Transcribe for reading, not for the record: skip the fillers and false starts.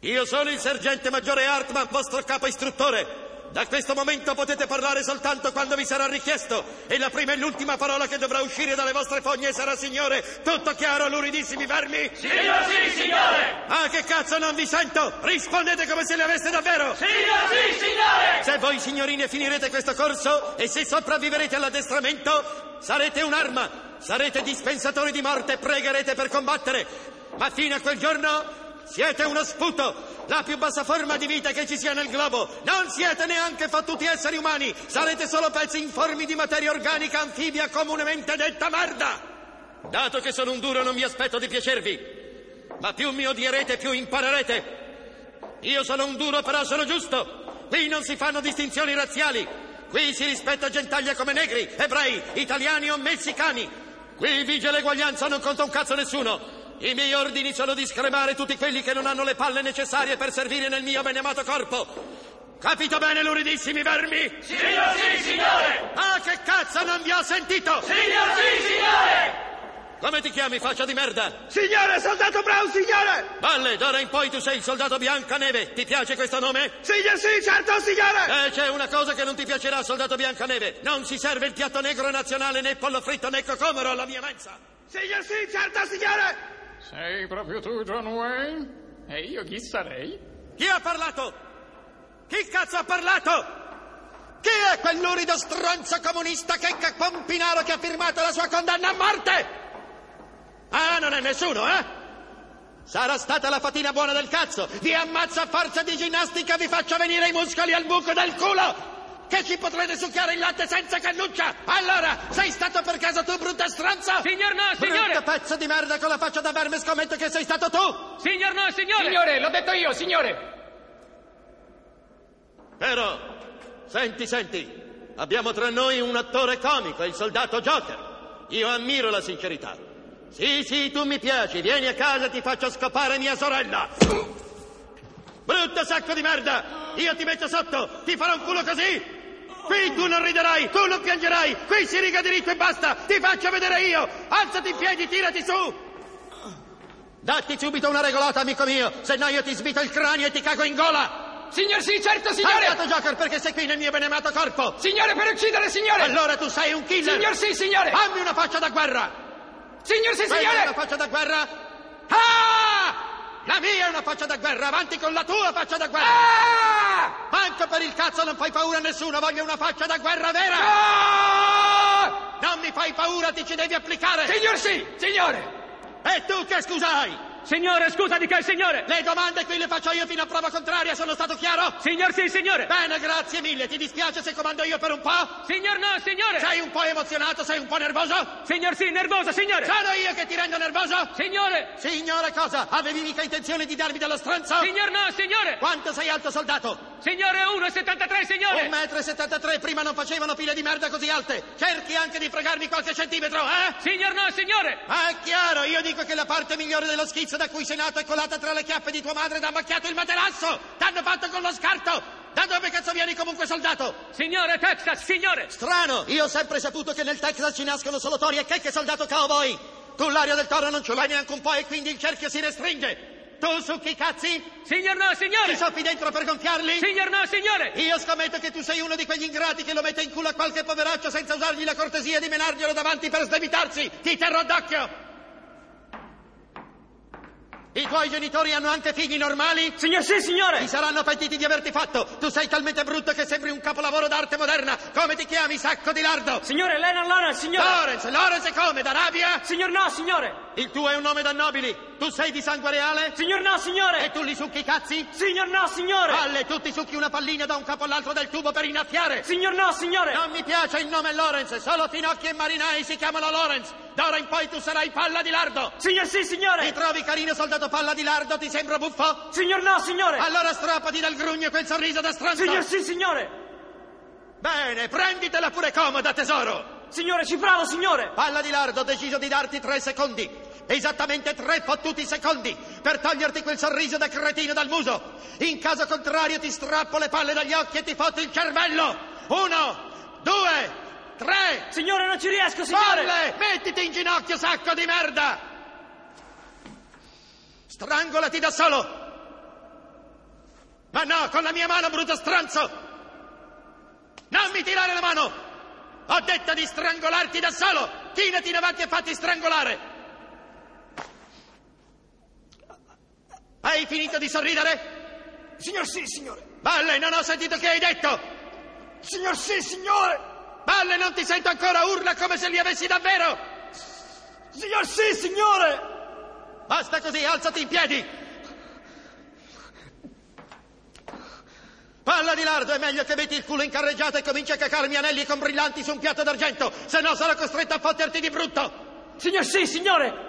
Io sono il sergente maggiore Hartmann, vostro capo istruttore. Da questo momento potete parlare soltanto quando vi sarà richiesto, e la prima e l'ultima parola che dovrà uscire dalle vostre fogne sarà signore. Tutto chiaro, luridissimi vermi? Signor sì, signore! Ah, che cazzo, non vi sento! Rispondete come se le aveste davvero! Signor sì, signore! Se voi signorine finirete questo corso e se sopravviverete all'addestramento, sarete un'arma, sarete dispensatori di morte e pregherete per combattere. Ma fino a quel giorno siete uno sputo, la più bassa forma di vita che ci sia nel globo. Non siete neanche fottuti esseri umani, sarete solo pezzi informi di materia organica anfibia comunemente detta merda. Dato che sono un duro non mi aspetto di piacervi, ma più mi odierete più imparerete. Io sono un duro però sono giusto. Qui non si fanno distinzioni razziali, qui si rispetta gentaglia come negri, ebrei, italiani o messicani. Qui vige l'eguaglianza, non conta un cazzo nessuno. I miei ordini sono di scremare tutti quelli che non hanno le palle necessarie per servire nel mio beneamato corpo. Capito bene, luridissimi vermi? Signor sì, signore! Ah, che cazzo, non vi ho sentito! Signor sì, signore! Come ti chiami, faccia di merda? Signore, soldato Brown, signore! Valle, d'ora in poi tu sei il soldato Biancaneve. Ti piace questo nome? Signor sì, certo, signore! C'è una cosa che non ti piacerà, soldato Biancaneve. Non si serve il piatto negro nazionale, né pollo fritto, né cocomero alla mia mensa. Signor sì, certo, signore! Sei proprio tu, John Wayne? E io chi sarei? Chi ha parlato? Chi cazzo ha parlato? Chi è quel lurido stronzo comunista che Pompinaro che ha firmato la sua condanna a morte? Ah, non è nessuno, eh? Sarà stata la fatina buona del cazzo. Vi ammazzo a forza di ginnastica, vi faccio venire i muscoli al buco del culo, che ci potrete succhiare il latte senza cannuccia. Allora, sei stato per caso tu, brutta stronzo? Signor no, signore! Brutto pezzo di merda con la faccia da verme, scommetto che sei stato tu. Signor no, signore! Signore, l'ho detto io, signore! Però, senti, abbiamo tra noi un attore comico, il soldato Joker. Io ammiro la sincerità. Sì, tu mi piaci, vieni a casa e ti faccio scopare mia sorella. Brutto sacco di merda! Io ti metto sotto, ti farò un culo così! Qui tu non riderai, tu non piangerai, qui si riga diritto e basta! Ti faccio vedere io! Alzati in piedi, tirati su! Datti subito una regolata, amico mio, se no io ti sbito il cranio e ti cago in gola! Signor sì, certo, signore! Armato Joker, perché sei qui nel mio beneamato corpo! Signore, per uccidere, signore! Allora tu sei un killer! Signor sì, signore! Fammi una faccia da guerra! Signor sì, Quella è signore! una faccia da guerra? Ah! La mia è una faccia da guerra, avanti con la tua faccia da guerra! Ah! Manco per il cazzo non fai paura a nessuno, voglio una faccia da guerra vera! Ah! Non mi fai paura, ti ci devi applicare! Signor sì, signore! E tu che scusa hai? Signore, scusa di che, signore! Le domande qui le faccio io fino a prova contraria, sono stato chiaro? Signor sì, signore! Bene, grazie mille, ti dispiace se comando io per un po'? Signor no, signore! Sei un po' emozionato, sei un po' nervoso? Signor sì, nervoso, signore! Sono io che ti rendo nervoso? Signore! Signore cosa? Avevi mica intenzione di darmi dello stronzo? Signor no, signore! Quanto sei alto, soldato? Signore 1,73, signore! 1,73 m, prima non facevano pile di merda così alte. Cerchi anche di fregarmi qualche centimetro, eh? Signor no, signore! Ah, è chiaro, io dico che la parte migliore dello schizzo da cui sei nato è colata tra le chiappe di tua madre ed ha macchiato il materasso! T'hanno fatto con lo scarto! Da dove cazzo vieni comunque, soldato? Signore Texas, signore! Strano, io ho sempre saputo che nel Texas ci nascono solo tori e che soldato cowboy! Tu l'aria del toro non ce l'hai neanche un po' e quindi il cerchio si restringe! Tu succhi i cazzi? Signor no, signore! Ti soffi dentro per gonfiarli? Signor no, signore! Io scommetto che tu sei uno di quegli ingrati che lo mette in culo a qualche poveraccio senza usargli la cortesia di menarglielo davanti per sdebitarsi! Ti terrò d'occhio! I tuoi genitori hanno anche figli normali? Signor sì, signore! Ti saranno pentiti di averti fatto! Tu sei talmente brutto che sembri un capolavoro d'arte moderna! Come ti chiami, sacco di lardo? Signore Lennon Lawrence, signore! Lawrence come? D'Arabia? Signor no, signore! Il tuo è un nome da nobili! Tu sei di sangue reale? Signor no, signore! E tu li succhi i cazzi? Signor no, signore! Palle, tu ti succhi una pallina da un capo all'altro del tubo per innaffiare! Signor no, signore! Non mi piace il nome Lawrence, solo finocchi e marinai si chiamano Lawrence! D'ora in poi tu sarai palla di lardo! Signor sì, signore! Mi trovi carino, soldato palla di lardo? Ti sembra buffo? Signor no, signore! Allora strappati dal grugno quel sorriso da stronzo! Signor sì, signore! Bene, prenditela pure comoda, tesoro! Signore, ci provo, signore! Palla di lardo, ho deciso di darti 3 secondi. Esattamente 3 fottuti secondi per toglierti quel sorriso da cretino dal muso. In caso contrario ti strappo le palle dagli occhi e ti fotto il cervello. 1, 2, 3. Signore, non ci riesco, signore! Palle! Mettiti in ginocchio, sacco di merda! Strangolati da solo! Ma no, con la mia mano, brutto stronzo! Non mi tirare la mano! Ho detto di strangolarti da solo! Chinati in avanti e fatti strangolare! Hai finito di sorridere? Signor sì, signore. Balle, non ho sentito che hai detto! Signor sì, signore. Balle, non ti sento ancora! Urla come se li avessi davvero! Signor sì, signore. Basta così, alzati in piedi! Palla di lardo, è meglio che metti il culo in carreggiata e cominci a cacarmi anelli con brillanti su un piatto d'argento, se no sarò costretto a fotterti di brutto! Signor sì, signore!